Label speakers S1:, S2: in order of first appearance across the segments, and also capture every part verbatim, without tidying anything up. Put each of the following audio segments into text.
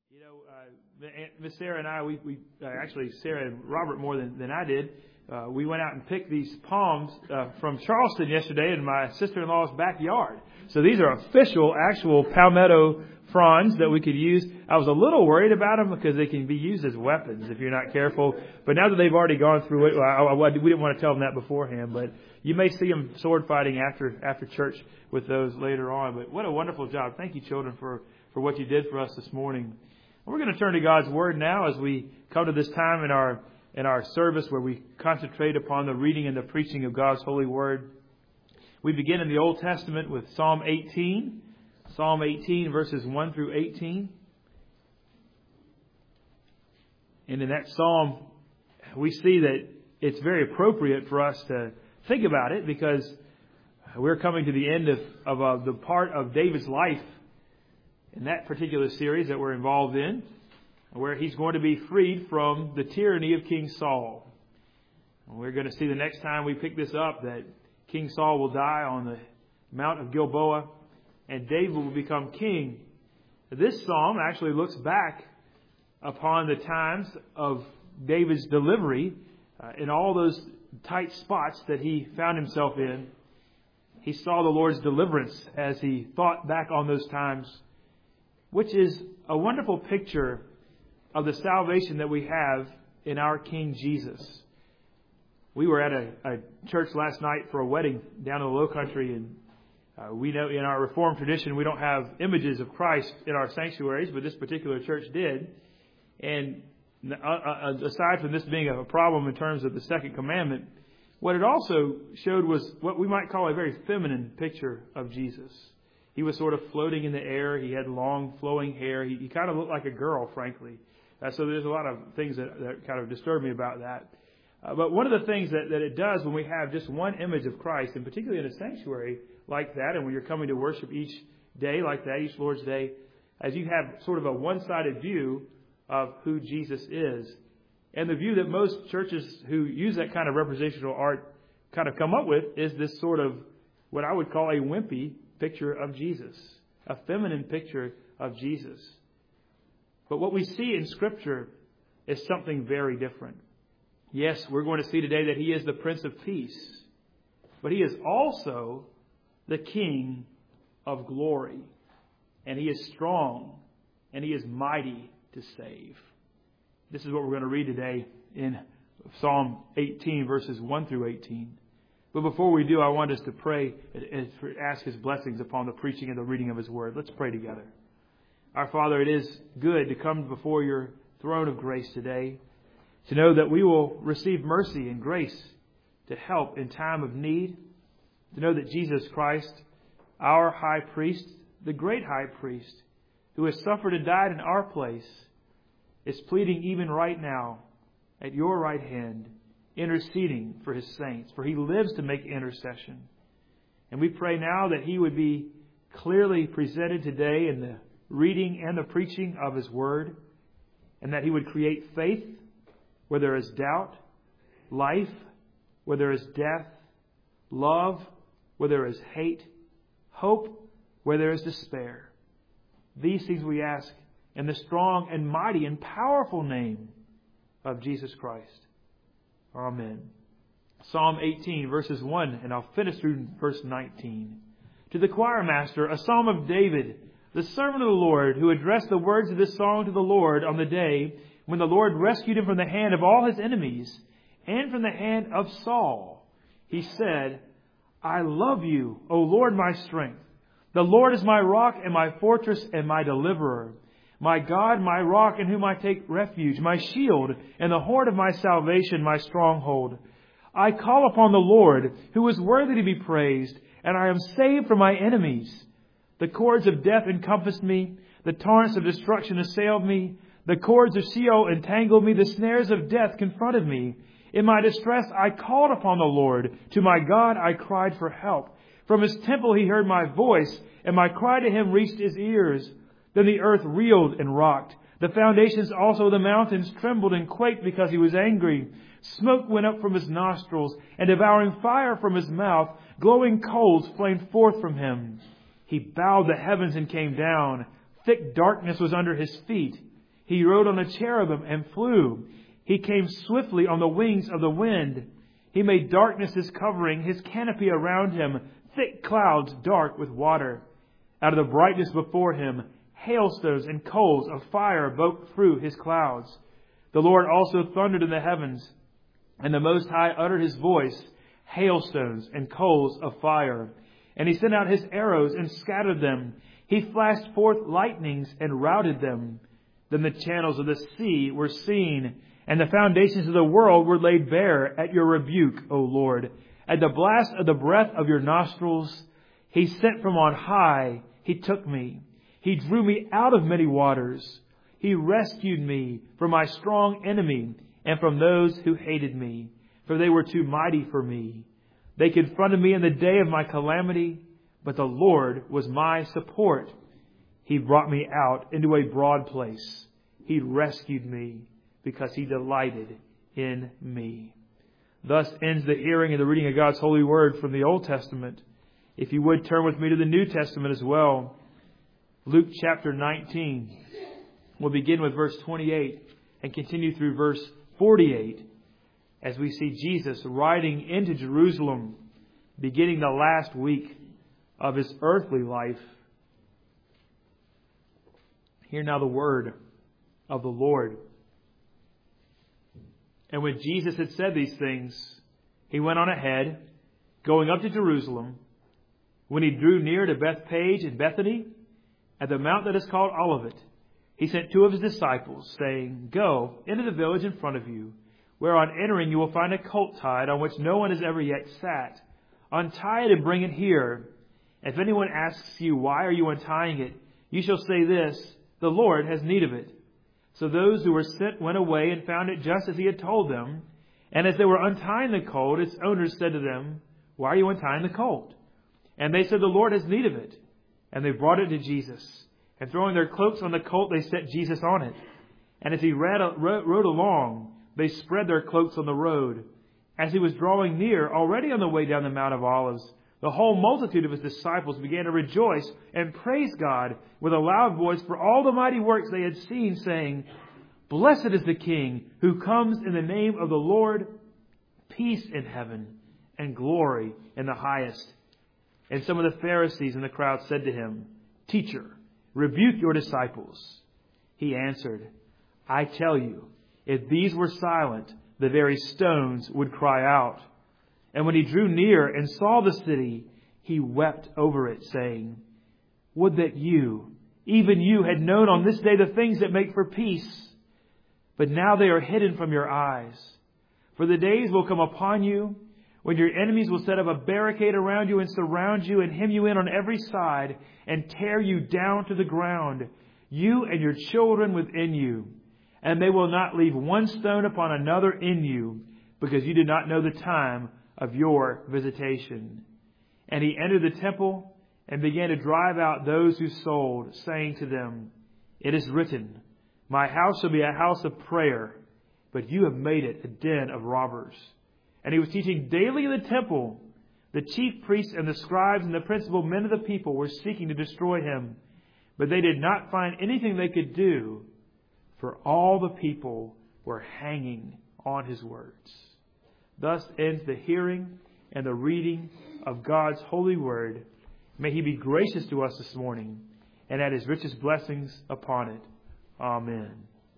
S1: You know, uh, Miss Sarah and I, we, we uh, actually, Sarah and Robert more than, than I did, uh, we went out and picked these palms uh, from Charleston yesterday in my sister-in-law's backyard. So these are official, actual palmetto fronds that we could use. I was a little worried about them because they can be used as weapons if you're not careful. But now that they've already gone through it, I, I, we didn't want to tell them that beforehand. But you may see them sword fighting after after church with those later on. But what a wonderful job. Thank you, children, for, for what you did for us this morning. We're going to turn to God's Word now as we come to this time in our in our service where we concentrate upon the reading and the preaching of God's holy Word. We begin in the Old Testament with Psalm eighteen. Psalm eighteen, verses one through eighteen. And in that psalm, we see that it's very appropriate for us to think about it because we're coming to the end of, of uh, the part of David's life in that particular series that we're involved in, where he's going to be freed from the tyranny of King Saul. And we're going to see the next time we pick this up that King Saul will die on the Mount of Gilboa, and David will become king. This psalm actually looks back upon the times of David's delivery uh, in all those tight spots that he found himself in. He saw the Lord's deliverance as he thought back on those times, which is a wonderful picture of the salvation that we have in our King Jesus. We were at a, a church last night for a wedding down in the Low Country, and uh, we know in our Reformed tradition we don't have images of Christ in our sanctuaries, but this particular church did. And uh, uh, aside from this being a problem in terms of the second commandment, what it also showed was what we might call a very feminine picture of Jesus. He was sort of floating in the air. He had long flowing hair. He, he kind of looked like a girl, frankly. Uh, so there's a lot of things that, that kind of disturb me about that. Uh, but one of the things that, that it does when we have just one image of Christ, and particularly in a sanctuary like that, and when you're coming to worship each day like that, each Lord's Day, as you have sort of a one-sided view of who Jesus is. And the view that most churches who use that kind of representational art kind of come up with is this sort of what I would call a wimpy picture of Jesus, a feminine picture of Jesus. But what we see in Scripture is something very different. Yes, we're going to see today that He is the Prince of Peace, but He is also the King of glory. And He is strong, and He is mighty to save. This is what we're going to read today in Psalm eighteen, verses one through eighteen. But before we do, I want us to pray and ask His blessings upon the preaching and the reading of His Word. Let's pray together. Our Father, it is good to come before Your throne of grace today, to know that we will receive mercy and grace to help in time of need, to know that Jesus Christ, our high priest, the great high priest, who has suffered and died in our place, is pleading even right now at Your right hand, interceding for His saints, for He lives to make intercession. And we pray now that He would be clearly presented today in the reading and the preaching of His Word, and that He would create faith where there is doubt, life where there is death, love where there is hate, hope where there is despair. These things we ask in the strong and mighty and powerful name of Jesus Christ. Amen. Psalm eighteen, verses one, and I'll finish through verse nineteen. To the choir master, a psalm of David, the servant of the Lord, who addressed the words of this song to the Lord on the day when the Lord rescued him from the hand of all his enemies and from the hand of Saul. He said, I love You, O Lord, my strength. The Lord is my rock and my fortress and my deliverer. My God, my rock in whom I take refuge, my shield and the horn of my salvation, my stronghold. I call upon the Lord, who is worthy to be praised, and I am saved from my enemies. The cords of death encompassed me. The torrents of destruction assailed me. The cords of Sheol entangled me. The snares of death confronted me. In my distress, I called upon the Lord. To my God, I cried for help. From His temple, He heard my voice, and my cry to Him reached His ears. Then the earth reeled and rocked. The foundations also of the mountains trembled and quaked because He was angry. Smoke went up from His nostrils, and devouring fire from His mouth. Glowing coals flamed forth from Him. He bowed the heavens and came down. Thick darkness was under His feet. He rode on a cherubim and flew. He came swiftly on the wings of the wind. He made darkness his covering, his canopy around him, thick clouds dark with water. Out of the brightness before him, hailstones and coals of fire broke through his clouds. The Lord also thundered in the heavens, and the Most High uttered his voice, hailstones and coals of fire. And he sent out his arrows and scattered them. He flashed forth lightnings and routed them. Then the channels of the sea were seen, and the foundations of the world were laid bare at your rebuke, O Lord. At the blast of the breath of your nostrils, he sent from on high. He took me. He drew me out of many waters. He rescued me from my strong enemy and from those who hated me, for they were too mighty for me. They confronted me in the day of my calamity, but the Lord was my support. He brought me out into a broad place. He rescued me because he delighted in me. Thus ends the hearing and the reading of God's holy word from the Old Testament. If you would turn with me to the New Testament as well. Luke chapter nineteen. We'll begin with verse twenty-eight and continue through verse forty-eight as we see Jesus riding into Jerusalem, beginning the last week of his earthly life. Hear now the word of the Lord. And when Jesus had said these things, he went on ahead, going up to Jerusalem. When he drew near to Bethphage and Bethany, at the mount that is called Olivet, he sent two of his disciples, saying, Go into the village in front of you, where on entering you will find a colt tied on which no one has ever yet sat. Untie it and bring it here. If anyone asks you, Why are you untying it? You shall say this, The Lord has need of it. So those who were sent went away and found it just as he had told them. And as they were untying the colt, its owners said to them, Why are you untying the colt? And they said, The Lord has need of it. And they brought it to Jesus. And throwing their cloaks on the colt, they set Jesus on it. And as he rode, rode along, they spread their cloaks on the road. As he was drawing near, already on the way down the Mount of Olives, the whole multitude of his disciples began to rejoice and praise God with a loud voice for all the mighty works they had seen, saying, Blessed is the King who comes in the name of the Lord, peace in heaven and glory in the highest. And some of the Pharisees in the crowd said to him, Teacher, rebuke your disciples. He answered, I tell you, if these were silent, the very stones would cry out. And when he drew near and saw the city, he wept over it, saying, Would that you, even you, had known on this day the things that make for peace. But now they are hidden from your eyes. For the days will come upon you when your enemies will set up a barricade around you and surround you and hem you in on every side and tear you down to the ground, you and your children within you. And they will not leave one stone upon another in you, because you did not know the time of your visitation. And he entered the temple and began to drive out those who sold, saying to them, It is written, My house shall be a house of prayer, but you have made it a den of robbers. And he was teaching daily in the temple. The chief priests and the scribes and the principal men of the people were seeking to destroy him, but they did not find anything they could do, for all the people were hanging on his words. Thus ends the hearing and the reading of God's holy word. May he be gracious to us this morning and add his richest blessings upon it. Amen.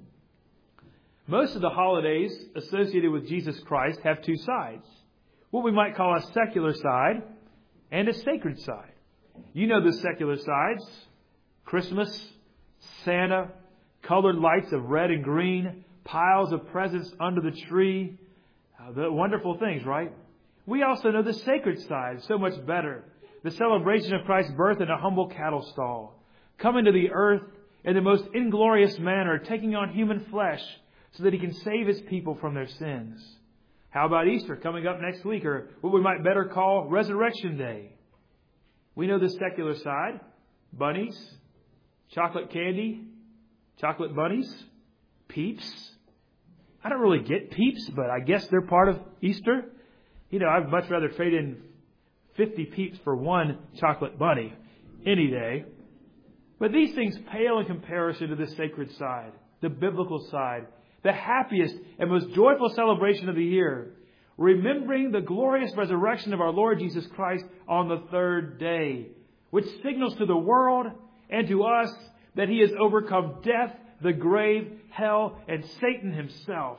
S1: Most of the holidays associated with Jesus Christ have two sides. What we might call a secular side and a sacred side. You know the secular sides. Christmas, Santa, colored lights of red and green, piles of presents under the tree. Uh, the wonderful things, right? We also know the sacred side so much better. The celebration of Christ's birth in a humble cattle stall. Coming to the earth in the most inglorious manner, taking on human flesh so that he can save his people from their sins. How about Easter coming up next week, or what we might better call Resurrection Day? We know the secular side. Bunnies, chocolate candy, chocolate bunnies, Peeps. I don't really get Peeps, but I guess they're part of Easter. You know, I'd much rather trade in fifty Peeps for one chocolate bunny any day. But these things pale in comparison to the sacred side. the biblical side, the happiest and most joyful celebration of the year, remembering the glorious resurrection of our Lord Jesus Christ on the third day, which signals to the world and to us that He has overcome death, the grave, hell, and Satan himself.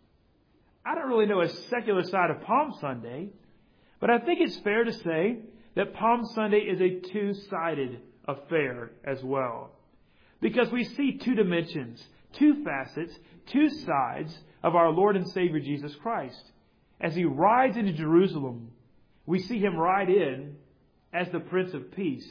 S1: I don't really know a secular side of Palm Sunday, but I think it's fair to say that Palm Sunday is a two-sided affair as well. Because we see two dimensions, two facets, two sides of our Lord and Savior Jesus Christ. As He rides into Jerusalem, we see Him ride in as the Prince of Peace.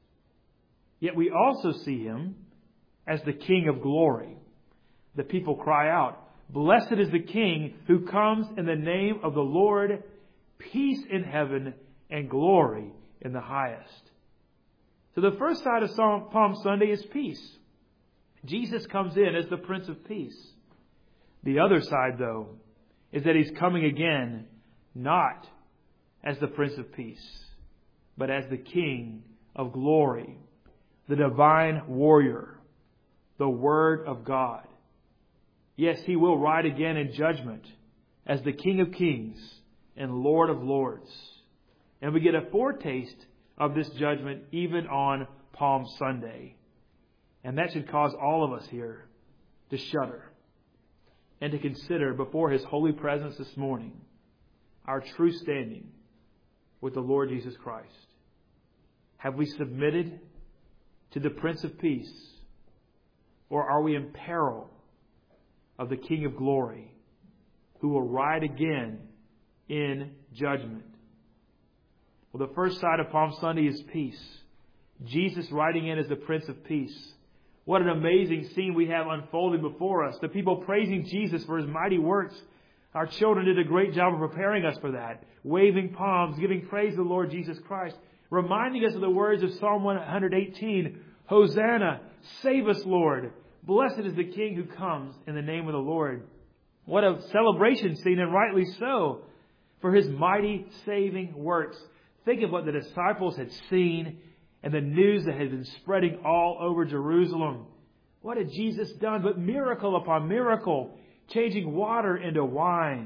S1: Yet we also see Him as the King of Glory. The people cry out, "Blessed is the King who comes in the name of the Lord, peace in heaven and glory in the highest." So the first side of Palm Sunday is peace. Jesus comes in as the Prince of Peace. The other side, though, is that He's coming again not as the Prince of Peace, but as the King of Glory, the divine warrior, the Word of God. Yes, He will ride again in judgment as the King of Kings and Lord of Lords. And we get a foretaste of this judgment even on Palm Sunday. And that should cause all of us here to shudder and to consider before His holy presence this morning our true standing with the Lord Jesus Christ. Have we submitted to the Prince of Peace, or are we in peril of the King of Glory who will ride again in judgment? Well, the first side of Palm Sunday is peace. Jesus riding in as the Prince of Peace. What an amazing scene we have unfolding before us. The people praising Jesus for His mighty works. Our children did a great job of preparing us for that. Waving palms, giving praise to the Lord Jesus Christ. Reminding us of the words of Psalm one eighteen. Hosanna, save us, Lord. Blessed is the King who comes in the name of the Lord. What a celebration scene, and rightly so, for His mighty saving works. Think of what the disciples had seen and the news that had been spreading all over Jerusalem. What had Jesus done but miracle upon miracle, changing water into wine,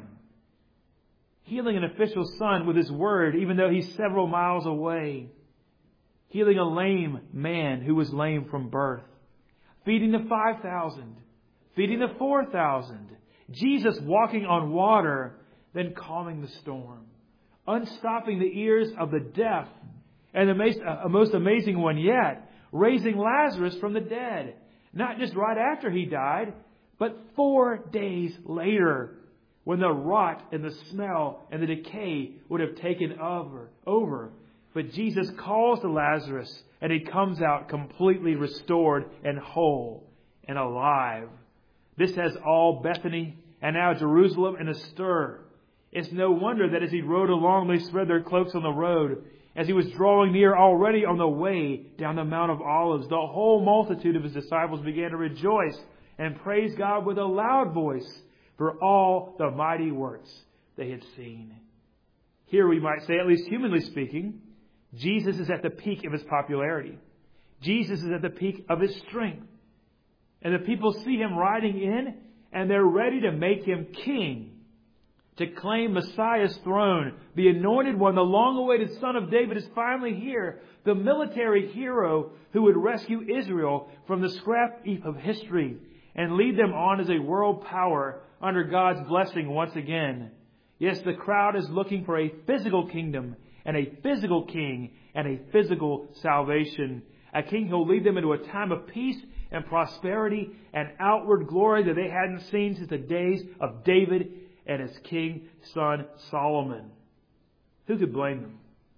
S1: healing an official's son with His word even though he's several miles away, healing a lame man who was lame from birth, feeding the five thousand, feeding the four thousand, Jesus walking on water, then calming the storm, unstopping the ears of the deaf, and the most, uh, most amazing one yet, raising Lazarus from the dead. Not just right after he died, but four days later, when the rot and the smell and the decay would have taken over. over. But Jesus calls to Lazarus, and he comes out completely restored and whole and alive. This has all Bethany and now Jerusalem in a stir. It's no wonder that as He rode along, they spread their cloaks on the road. As He was drawing near already on the way down the Mount of Olives, the whole multitude of His disciples began to rejoice and praise God with a loud voice for all the mighty works they had seen. Here we might say, at least humanly speaking, Jesus is at the peak of His popularity. Jesus is at the peak of His strength. And the people see Him riding in, and they're ready to make Him king, to claim Messiah's throne. The anointed one, the long-awaited Son of David, is finally here. The military hero who would rescue Israel from the scrap heap of history and lead them on as a world power under God's blessing once again. Yes, the crowd is looking for a physical kingdom and a physical king and a physical salvation. A king who will lead them into a time of peace and prosperity and outward glory that they hadn't seen since the days of David and his king son Solomon. Who could blame them?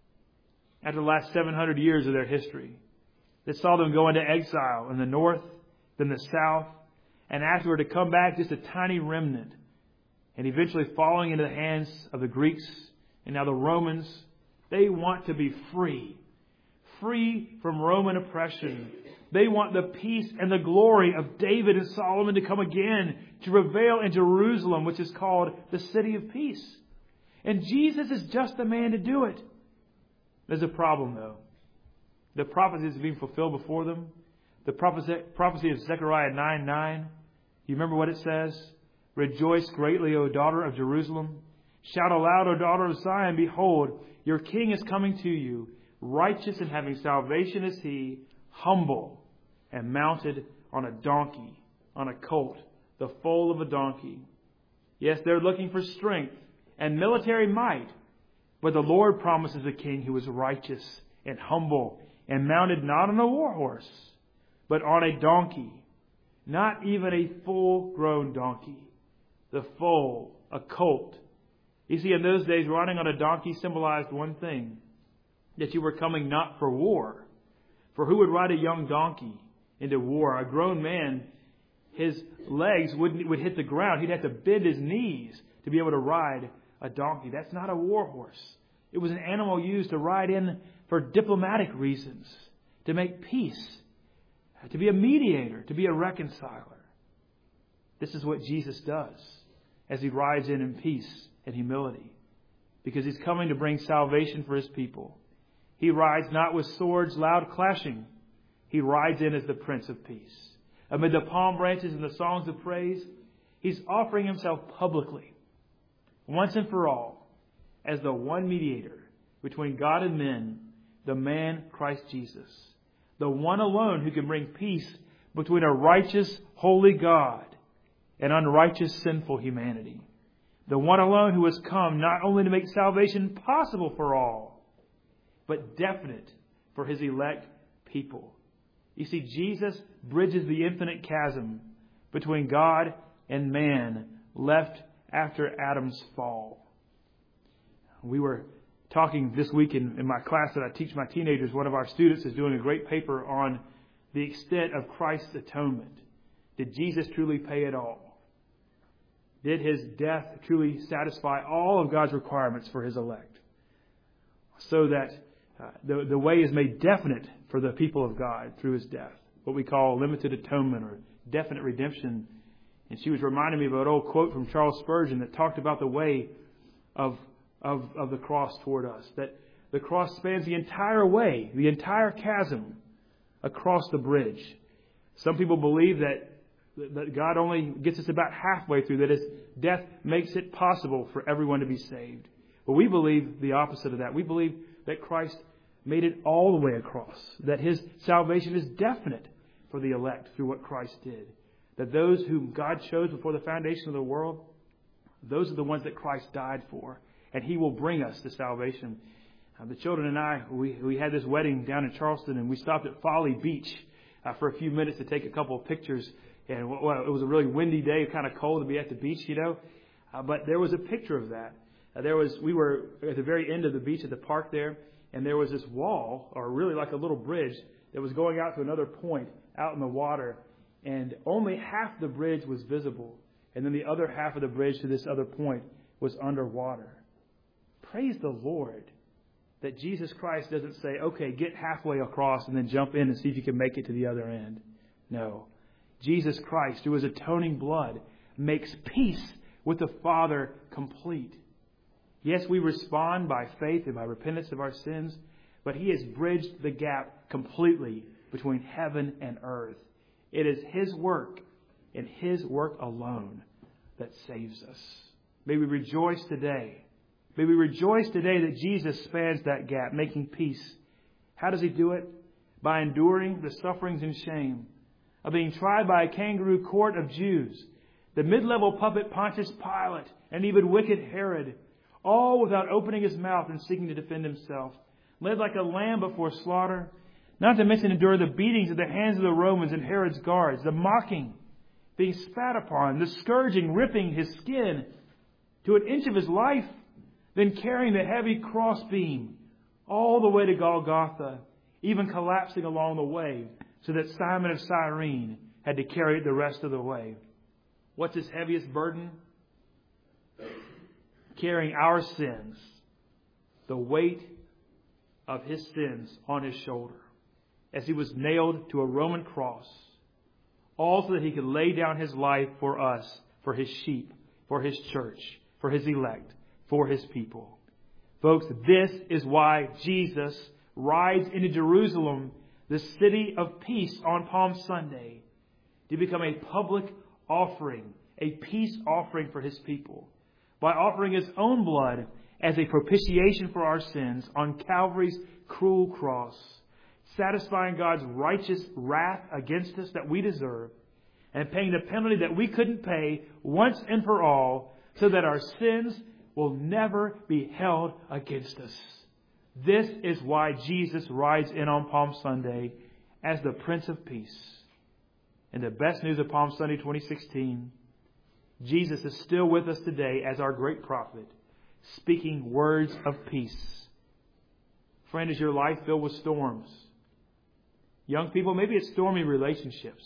S1: After the last seven hundred years of their history, that saw them go into exile in the north, then the south, and afterward to come back just a tiny remnant, and eventually falling into the hands of the Greeks and now the Romans. They want to be free, free from Roman oppression. They want the peace and the glory of David and Solomon to come again, to prevail in Jerusalem, which is called the city of peace. And Jesus is just the man to do it. There's a problem, though. The prophecy is being fulfilled before them. The prophecy, prophecy of Zechariah nine nine. You remember what it says? Rejoice greatly, O daughter of Jerusalem. Shout aloud, O daughter of Zion. Behold, your king is coming to you. Righteous and having salvation is he, humble and mounted on a donkey, on a colt, the foal of a donkey. Yes, they're looking for strength and military might, but the Lord promises a king who is righteous and humble and mounted not on a war horse, but on a donkey, not even a full-grown donkey, the foal, a colt. You see, in those days, riding on a donkey symbolized one thing, that you were coming not for war. For who would ride a young donkey into war? A grown man, his legs wouldn't, would hit the ground. He'd have to bend his knees to be able to ride a donkey. That's not a war horse. It was an animal used to ride in for diplomatic reasons, to make peace, to be a mediator, to be a reconciler. This is what Jesus does as he rides in in peace and humility, because he's coming to bring salvation for his people. He rides not with swords loud clashing. He rides in as the Prince of Peace. Amid the palm branches and the songs of praise, he's offering himself publicly, once and for all, as the one mediator between God and men, the man Christ Jesus, the one alone who can bring peace between a righteous, holy God and unrighteous, sinful humanity. The one alone who has come not only to make salvation possible for all, but definite for his elect people. You see, Jesus bridges the infinite chasm between God and man left after Adam's fall. We were talking this week in, in my class that I teach my teenagers. One of our students is doing a great paper on the extent of Christ's atonement. Did Jesus truly pay it all? Did his death truly satisfy all of God's requirements for his elect? So that uh, the, the way is made definite for the people of God through his death. What we call limited atonement or definite redemption. And she was reminding me of an old quote from Charles Spurgeon that talked about the way of, of, of the cross toward us. That the cross spans the entire way, the entire chasm across the bridge. Some people believe that that God only gets us about halfway through, that his death makes it possible for everyone to be saved. But we believe the opposite of that. We believe that Christ made it all the way across, that his salvation is definite for the elect through what Christ did. That those whom God chose before the foundation of the world, those are the ones that Christ died for, and he will bring us to salvation. Uh, the children and I, we, we had this wedding down in Charleston, and we stopped at Folly Beach uh, for a few minutes to take a couple of pictures. And well, it was a really windy day, kind of cold to be at the beach, you know. Uh, but there was a picture of that. Uh, there was, we were at the very end of the beach at the park there, and there was this wall, or really like a little bridge, that was going out to another point out in the water. And only half the bridge was visible. And then the other half of the bridge to this other point was underwater. Praise the Lord that Jesus Christ doesn't say, okay, get halfway across and then jump in and see if you can make it to the other end. No. Jesus Christ, through his atoning blood, makes peace with the Father complete. Yes, we respond by faith and by repentance of our sins, but he has bridged the gap completely between heaven and earth. It is his work and his work alone that saves us. May we rejoice today. May we rejoice today that Jesus spans that gap, making peace. How does he do it? By enduring the sufferings and shame of being tried by a kangaroo court of Jews, the mid-level puppet Pontius Pilate, and even wicked Herod, all without opening his mouth and seeking to defend himself, led like a lamb before slaughter, not to mention endure the beatings at the hands of the Romans and Herod's guards, the mocking, being spat upon, the scourging, ripping his skin to an inch of his life, then carrying the heavy crossbeam all the way to Golgotha, even collapsing along the way, so that Simon of Cyrene had to carry it the rest of the way. What's his heaviest burden? Carrying our sins, the weight of his sins on his shoulder, as he was nailed to a Roman cross, all so that he could lay down his life for us, for his sheep, for his church, for his elect, for his people. Folks, this is why Jesus rides into Jerusalem, the city of peace, on Palm Sunday, to become a public offering, a peace offering for His people, by offering His own blood as a propitiation for our sins on Calvary's cruel cross, satisfying God's righteous wrath against us that we deserve, and paying the penalty that we couldn't pay once and for all, so that our sins will never be held against us. This is why Jesus rides in on Palm Sunday as the Prince of Peace. And the best news of Palm Sunday twenty sixteen, Jesus is still with us today as our great prophet, speaking words of peace. Friend, is your life filled with storms? Young people, maybe it's stormy relationships.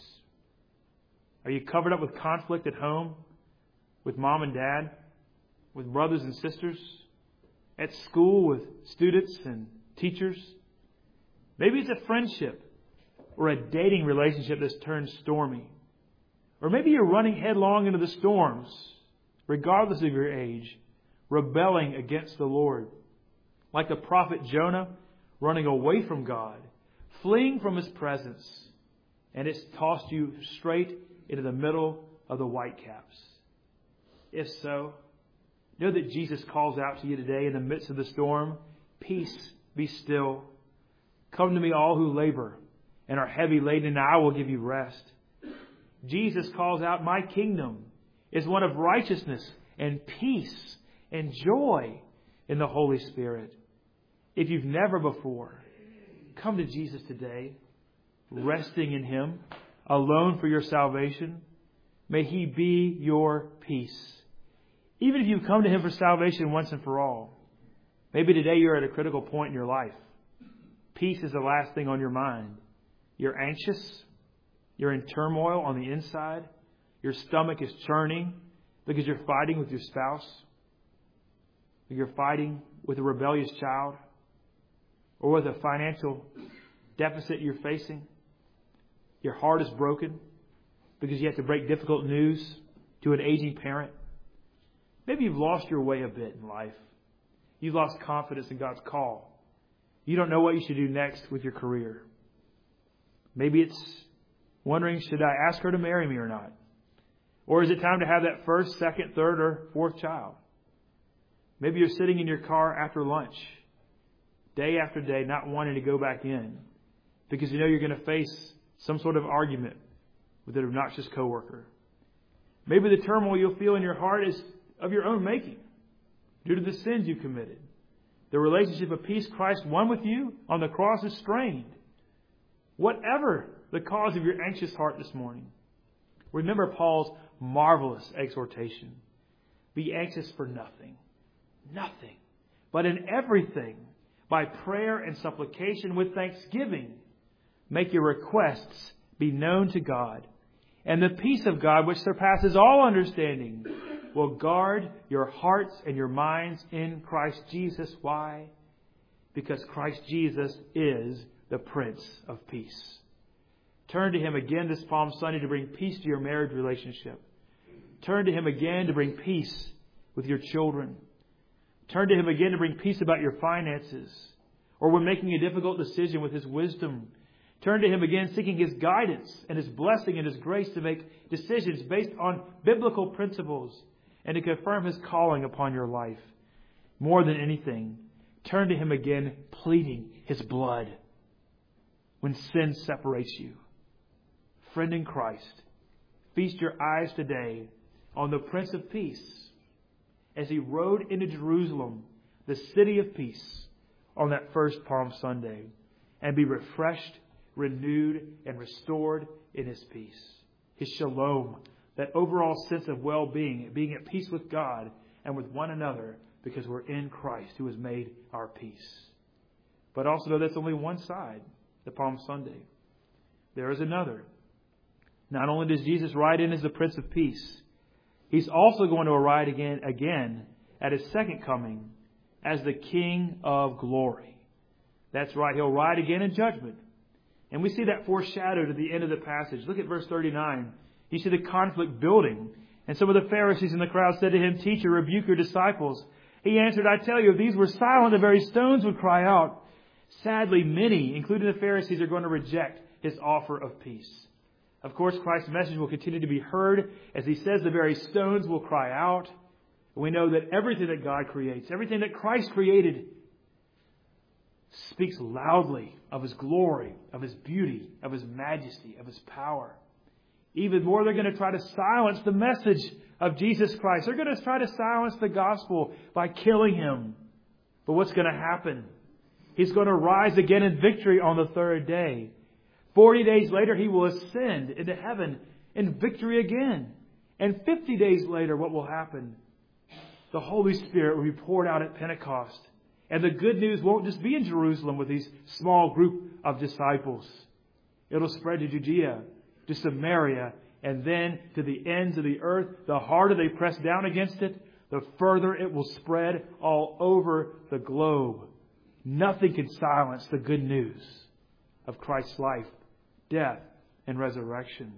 S1: Are you covered up with conflict at home, with mom and dad, with brothers and sisters, at school with students and teachers? Maybe it's a friendship or a dating relationship that's turned stormy. Or maybe you're running headlong into the storms, regardless of your age, rebelling against the Lord. Like the prophet Jonah, running away from God, fleeing from His presence, and it's tossed you straight into the middle of the whitecaps. If so, know that Jesus calls out to you today in the midst of the storm. Peace, be still. Come to me, all who labor and are heavy laden, and I will give you rest. Jesus calls out, my kingdom is one of righteousness and peace and joy in the Holy Spirit. If you've never before, come to Jesus today, resting in Him, alone for your salvation. May He be your peace. Even if you've come to Him for salvation once and for all, maybe today you're at a critical point in your life. Peace is the last thing on your mind. You're anxious. You're in turmoil on the inside. Your stomach is churning because you're fighting with your spouse. You're fighting with a rebellious child, or with a financial deficit you're facing. Your heart is broken because you have to break difficult news to an aging parent. Maybe you've lost your way a bit in life. You've lost confidence in God's call. You don't know what you should do next with your career. Maybe it's wondering, should I ask her to marry me or not? Or is it time to have that first, second, third, or fourth child? Maybe you're sitting in your car after lunch, day after day, not wanting to go back in because you know you're going to face some sort of argument with an obnoxious coworker. Maybe the turmoil you'll feel in your heart is of your own making due to the sins you committed. The relationship of peace Christ won with you on the cross is strained. Whatever the cause of your anxious heart this morning, remember Paul's marvelous exhortation. Be anxious for nothing. Nothing. But in everything, by prayer and supplication with thanksgiving, make your requests be known to God. And the peace of God, which surpasses all understanding, will guard your hearts and your minds in Christ Jesus. Why? Because Christ Jesus is the Prince of Peace. Turn to Him again this Palm Sunday to bring peace to your marriage relationship. Turn to Him again to bring peace with your children. Turn to Him again to bring peace about your finances, or when making a difficult decision with His wisdom. Turn to Him again seeking His guidance and His blessing and His grace to make decisions based on biblical principles and to confirm His calling upon your life. More than anything, turn to Him again pleading His blood when sin separates you. Friend in Christ, feast your eyes today on the Prince of Peace as He rode into Jerusalem, the city of peace, on that first Palm Sunday, and be refreshed, renewed, and restored in His peace. His shalom, that overall sense of well-being, being at peace with God and with one another because we're in Christ who has made our peace. But also know that's only one side, the Palm Sunday. There is another. Not only does Jesus ride in as the Prince of Peace, He's also going to ride again, again at His second coming as the King of glory. That's right, He'll ride again in judgment. And we see that foreshadowed at the end of the passage. Look at verse thirty-nine. You see the conflict building. And some of the Pharisees in the crowd said to Him, Teacher, rebuke your disciples. He answered, I tell you, if these were silent, the very stones would cry out. Sadly, many, including the Pharisees, are going to reject His offer of peace. Of course, Christ's message will continue to be heard. As he says, the very stones will cry out. We know that everything that God creates, everything that Christ created, speaks loudly of His glory, of His beauty, of His majesty, of His power. Even more, they're going to try to silence the message of Jesus Christ. They're going to try to silence the gospel by killing Him. But what's going to happen? He's going to rise again in victory on the third day. Forty days later, He will ascend into heaven in victory again. And fifty days later, what will happen? The Holy Spirit will be poured out at Pentecost. And the good news won't just be in Jerusalem with these small group of disciples. It'll spread to Judea, to Samaria, and then to the ends of the earth. The harder they press down against it, the further it will spread all over the globe. Nothing can silence the good news of Christ's life, death, and resurrection.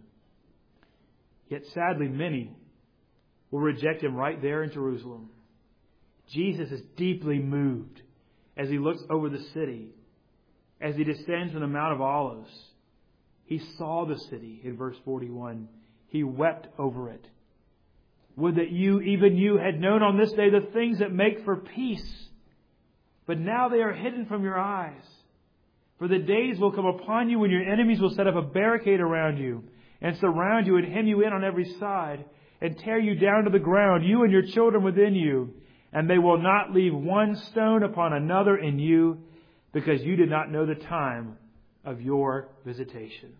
S1: Yet sadly, many will reject Him right there in Jerusalem. Jesus is deeply moved as He looks over the city, as He descends from the Mount of Olives. He saw the city in verse forty-one. He wept over it. Would that you, even you, had known on this day the things that make for peace. But now they are hidden from your eyes. For the days will come upon you when your enemies will set up a barricade around you and surround you and hem you in on every side and tear you down to the ground, you and your children within you. And they will not leave one stone upon another in you, because you did not know the time of your visitation.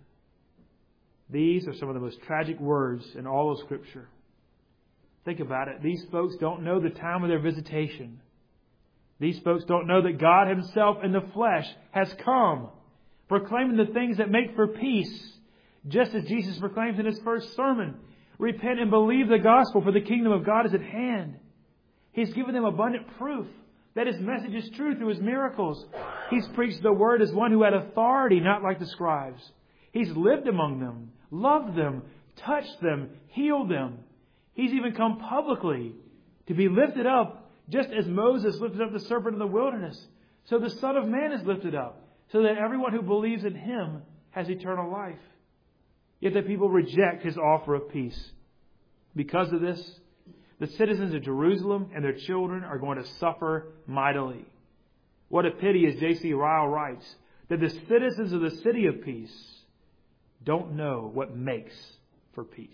S1: These are some of the most tragic words in all of Scripture. Think about it. These folks don't know the time of their visitation. These folks don't know that God Himself in the flesh has come, proclaiming the things that make for peace, just as Jesus proclaims in His first sermon. Repent and believe the gospel, for the kingdom of God is at hand. He's given them abundant proof that His message is true through His miracles. He's preached the word as one who had authority, not like the scribes. He's lived among them, loved them, touched them, healed them. He's even come publicly to be lifted up, just as Moses lifted up the serpent in the wilderness. So the Son of Man is lifted up, so that everyone who believes in Him has eternal life. Yet the people reject His offer of peace. Because of this, the citizens of Jerusalem and their children are going to suffer mightily. What a pity, as J C Ryle writes, that the citizens of the city of peace don't know what makes for peace.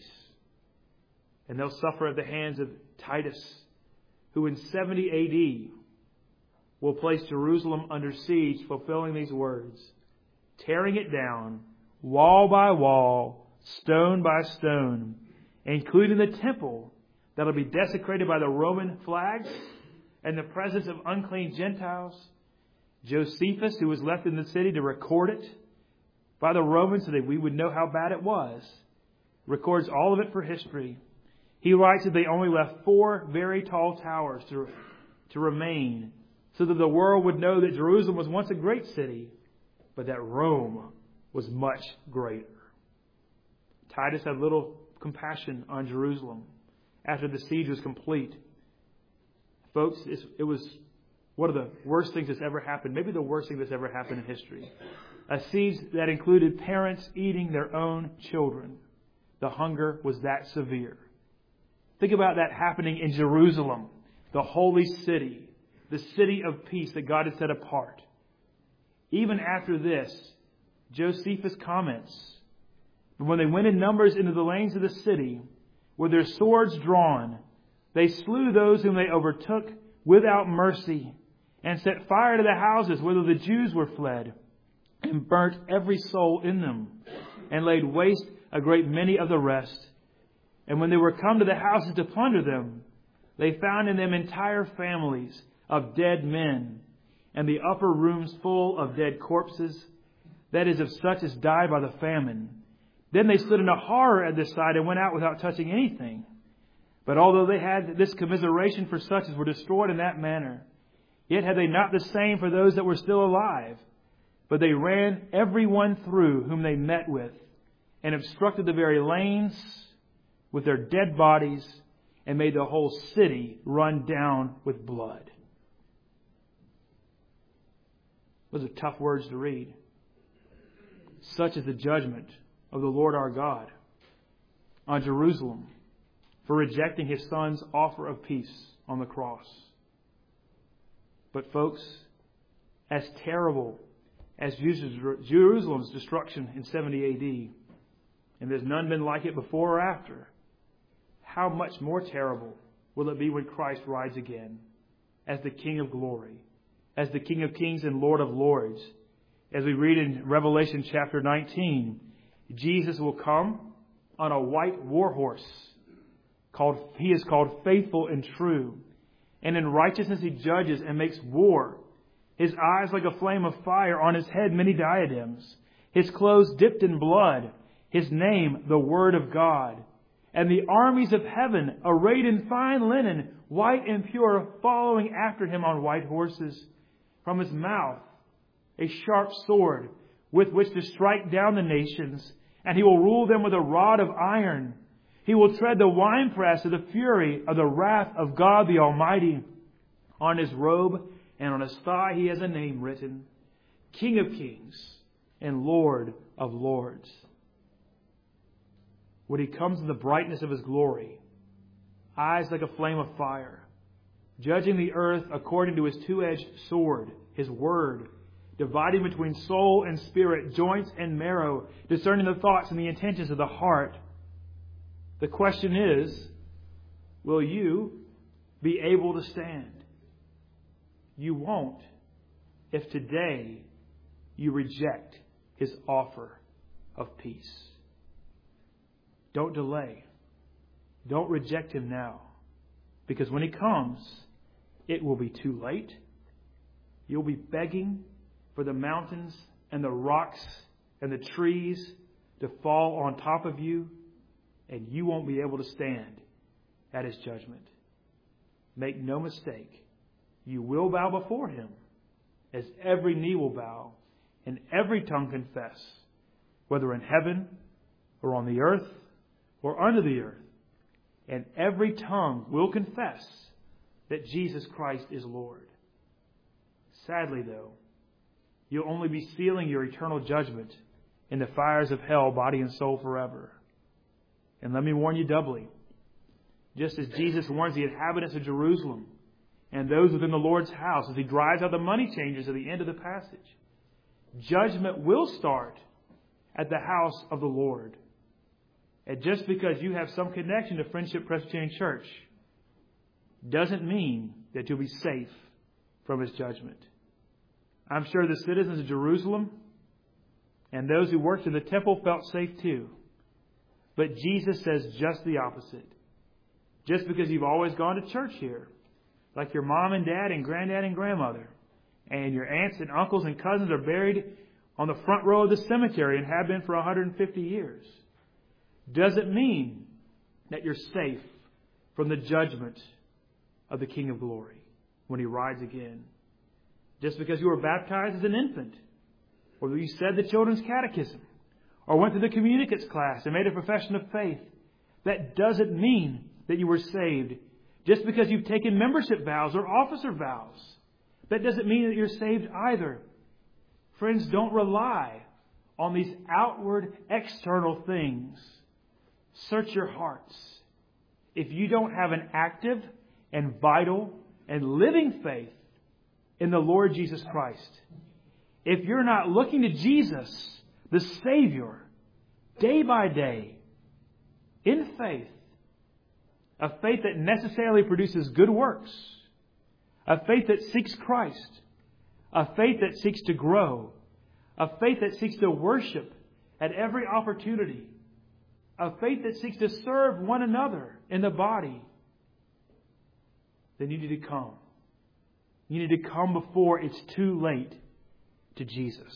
S1: And they'll suffer at the hands of Titus, who in seventy A D will place Jerusalem under siege, fulfilling these words, tearing it down, wall by wall, stone by stone, including the temple that'll be desecrated by the Roman flags and the presence of unclean Gentiles. Josephus, who was left in the city to record it by the Romans so that we would know how bad it was, records all of it for history. He writes that they only left four very tall towers to, to remain so that the world would know that Jerusalem was once a great city, but that Rome was much greater. Titus had little compassion on Jerusalem after the siege was complete. Folks, it was one of the worst things that's ever happened, maybe the worst thing that's ever happened in history. A siege that included parents eating their own children. The hunger was that severe. Think about that happening in Jerusalem, the holy city, the city of peace that God had set apart. Even after this, Josephus comments, when they went in numbers into the lanes of the city, with their swords drawn, they slew those whom they overtook without mercy, and set fire to the houses whither the Jews were fled, and burnt every soul in them, and laid waste a great many of the rest. And when they were come to the houses to plunder them, they found in them entire families of dead men, and the upper rooms full of dead corpses, that is, of such as died by the famine. Then they stood in a horror at this sight and went out without touching anything. But although they had this commiseration for such as were destroyed in that manner, yet had they not the same for those that were still alive. But they ran every one through whom they met with, and obstructed the very lanes with their dead bodies, and made the whole city run down with blood. Those are tough words to read. Such is the judgment of the Lord our God on Jerusalem for rejecting His Son's offer of peace on the cross. But folks, as terrible as Jerusalem's destruction in seventy A D, and there's none been like it before or after, how much more terrible will it be when Christ rides again as the King of glory, as the King of kings and Lord of lords. As we read in Revelation chapter nineteen, Jesus will come on a white war horse. Called, he is called faithful and true. And in righteousness He judges and makes war. His eyes like a flame of fire, on His head many diadems. His clothes dipped in blood. His name, the Word of God. And the armies of heaven, arrayed in fine linen, white and pure, following after Him on white horses. From His mouth, a sharp sword with which to strike down the nations. And He will rule them with a rod of iron. He will tread the winepress of the fury of the wrath of God the Almighty. On His robe and on His thigh He has a name written, King of Kings and Lord of Lords. When He comes in the brightness of His glory, eyes like a flame of fire, judging the earth according to His two-edged sword, His word, dividing between soul and spirit, joints and marrow, discerning the thoughts and the intentions of the heart. The question is, will you be able to stand? You won't if today you reject His offer of peace. Don't delay. Don't reject Him now. Because when He comes, it will be too late. You'll be begging for the mountains and the rocks and the trees to fall on top of you, and you won't be able to stand at His judgment. Make no mistake, you will bow before Him, as every knee will bow and every tongue confess, whether in heaven or on the earth or under the earth. And every tongue will confess that Jesus Christ is Lord. Sadly, though, you'll only be sealing your eternal judgment in the fires of hell, body and soul, forever. And let me warn you doubly. Just as Jesus warns the inhabitants of Jerusalem and those within the Lord's house as He drives out the money changers at the end of the passage, judgment will start at the house of the Lord. And just because you have some connection to Friendship Presbyterian Church doesn't mean that you'll be safe from His judgment. I'm sure the citizens of Jerusalem and those who worked in the temple felt safe too. But Jesus says just the opposite. Just because you've always gone to church here, like your mom and dad and granddad and grandmother, and your aunts and uncles and cousins are buried on the front row of the cemetery and have been for one hundred fifty years, doesn't mean that you're safe from the judgment of the King of Glory when He rides again. Just because you were baptized as an infant, or you said the children's catechism, or went to the communicants class and made a profession of faith, that doesn't mean that you were saved. Just because you've taken membership vows or officer vows, that doesn't mean that you're saved either. Friends, don't rely on these outward, external things. Search your hearts. If you don't have an active and vital and living faith in the Lord Jesus Christ, if you're not looking to Jesus, the Savior, day by day, in faith, a faith that necessarily produces good works, a faith that seeks Christ, a faith that seeks to grow, a faith that seeks to worship at every opportunity, a faith that seeks to serve one another in the body, then you need to come. You need to come before it's too late to Jesus.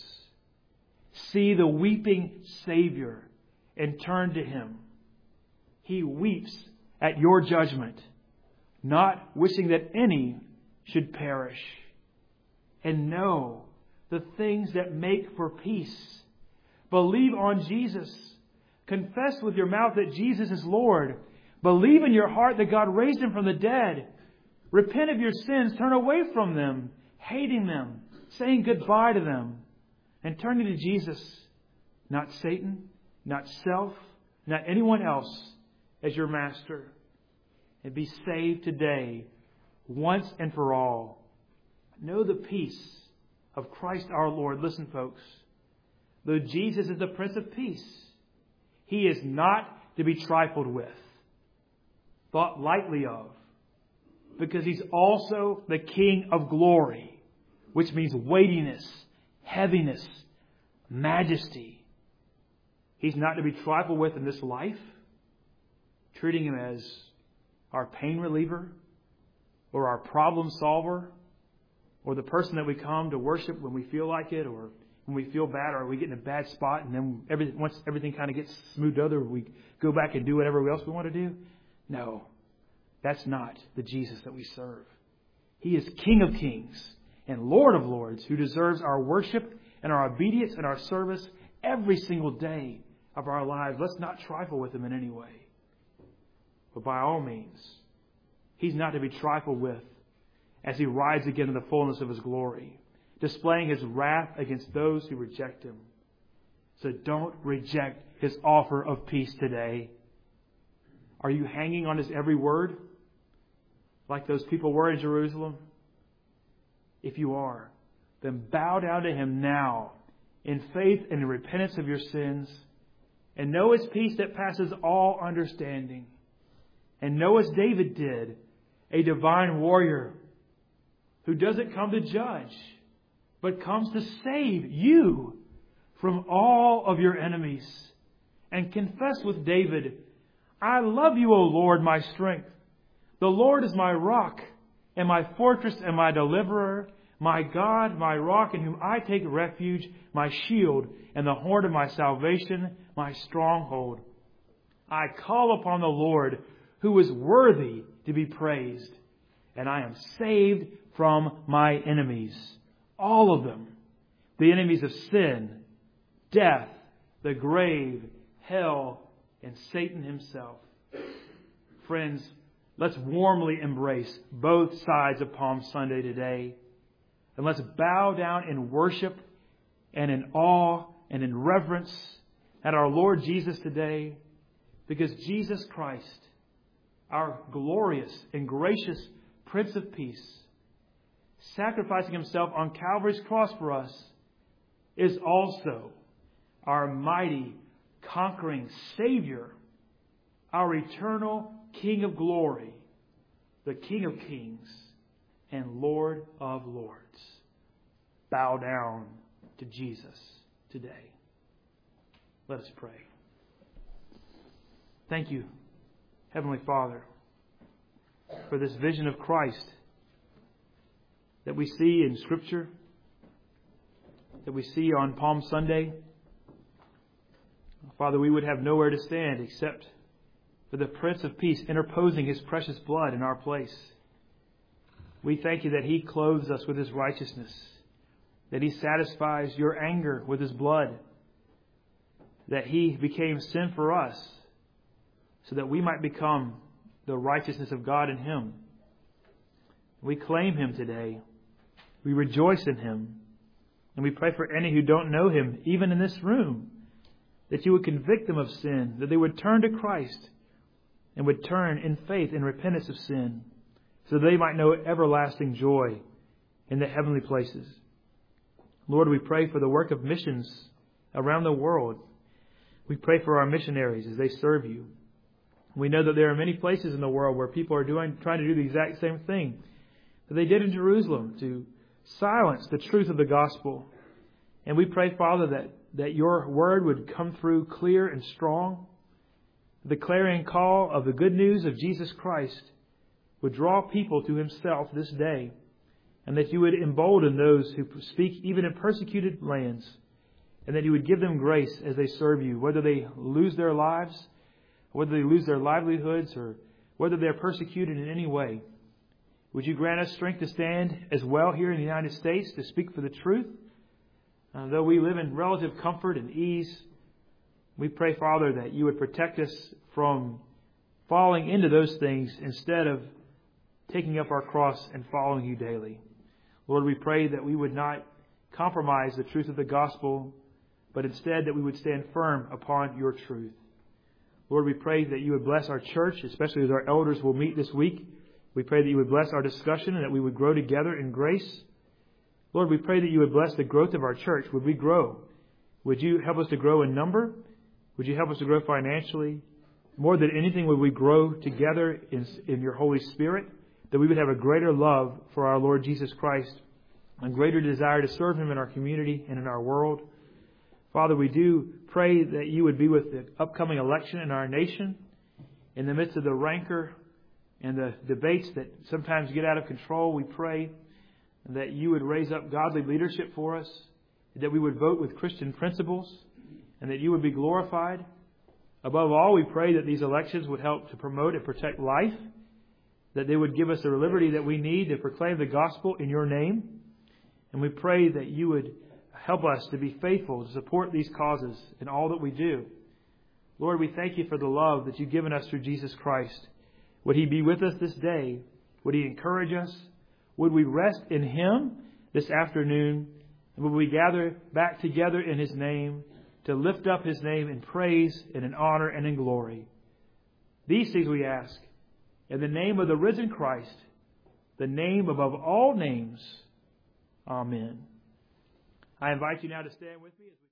S1: See the weeping Savior and turn to Him. He weeps at your judgment, not wishing that any should perish. And know the things that make for peace. Believe on Jesus. Confess with your mouth that Jesus is Lord. Believe in your heart that God raised Him from the dead. Repent of your sins. Turn away from them, hating them, saying goodbye to them, and turning to Jesus, not Satan, not self, not anyone else as your master. And be saved today, once and for all. Know the peace of Christ our Lord. Listen, folks. Though Jesus is the Prince of Peace, He is not to be trifled with, thought lightly of, because He's also the King of glory, which means weightiness, heaviness, majesty. He's not to be trifled with in this life, treating Him as our pain reliever or our problem solver or the person that we come to worship when we feel like it or when we feel bad or we get in a bad spot and then everything, once everything kind of gets smoothed over, we go back and do whatever else we want to do. No, that's not the Jesus that we serve. He is King of kings and Lord of lords who deserves our worship and our obedience and our service every single day of our lives. Let's not trifle with Him in any way. But by all means, He's not to be trifled with as He rides again in the fullness of His glory, displaying His wrath against those who reject Him. So don't reject His offer of peace today. Are you hanging on His every word like those people were in Jerusalem? If you are, then bow down to Him now in faith and in repentance of your sins, and know His peace that passes all understanding. And know as David did, a divine warrior who doesn't come to judge, but comes to save you from all of your enemies. And confess with David, I love you, O Lord, my strength. The Lord is my rock and my fortress and my deliverer, my God, my rock in whom I take refuge, my shield and the horn of my salvation, my stronghold. I call upon the Lord, who is worthy to be praised, and I am saved from my enemies. All of them. The enemies of sin, death, the grave, hell, and Satan himself. Friends, let's warmly embrace both sides of Palm Sunday today. And let's bow down in worship and in awe and in reverence at our Lord Jesus today. Because Jesus Christ, our glorious and gracious Prince of Peace, sacrificing Himself on Calvary's cross for us, is also our mighty, conquering Savior, our eternal King of glory, the King of kings and Lord of lords. Bow down to Jesus today. Let us pray. Thank you, Heavenly Father, for this vision of Christ that we see in Scripture, that we see on Palm Sunday. Father, we would have nowhere to stand except for the Prince of Peace interposing His precious blood in our place. We thank You that He clothes us with His righteousness, that He satisfies Your anger with His blood, that He became sin for us so that we might become the righteousness of God in Him. We claim Him today. We rejoice in Him. And we pray for any who don't know Him, even in this room, that You would convict them of sin, that they would turn to Christ and would turn in faith and repentance of sin, so that they might know everlasting joy in the heavenly places. Lord, we pray for the work of missions around the world. We pray for our missionaries as they serve You. We know that there are many places in the world where people are doing, trying to do the exact same thing that they did in Jerusalem, to silence the truth of the gospel. And we pray, Father, that, that Your word would come through clear and strong. The clarion call of the good news of Jesus Christ would draw people to Himself this day, and that You would embolden those who speak even in persecuted lands, and that You would give them grace as they serve You, whether they lose their lives, whether they lose their livelihoods, or whether they're persecuted in any way. Would You grant us strength to stand as well here in the United States to speak for the truth? Uh, though we live in relative comfort and ease, we pray, Father, that You would protect us from falling into those things instead of taking up our cross and following You daily. Lord, we pray that we would not compromise the truth of the gospel but instead that we would stand firm upon your truth. Lord, we pray that you would bless our church, especially as our elders will meet this week. We pray that you would bless our discussion and that we would grow together in grace. Lord, we pray that you would bless the growth of our church. Would we grow? Would you help us to grow in number? Would you help us to grow financially? More than anything, would we grow together in, in your Holy Spirit? That we would have a greater love for our Lord Jesus Christ, a greater desire to serve Him in our community and in our world. Father, we do pray that you would be with the upcoming election in our nation, in the midst of the rancor and the debates that sometimes get out of control. We pray that you would raise up godly leadership for us, that we would vote with Christian principles, and that you would be glorified. Above all, we pray that these elections would help to promote and protect life, that they would give us the liberty that we need to proclaim the gospel in your name. And we pray that you would help us to be faithful to support these causes in all that we do. Lord, we thank you for the love that you've given us through Jesus Christ. Would he be with us this day? Would he encourage us? Would we rest in him this afternoon? And would we gather back together in his name to lift up his name in praise and in honor and in glory? These things we ask in the name of the risen Christ, the name above all names. Amen. I invite you now to stand with me as we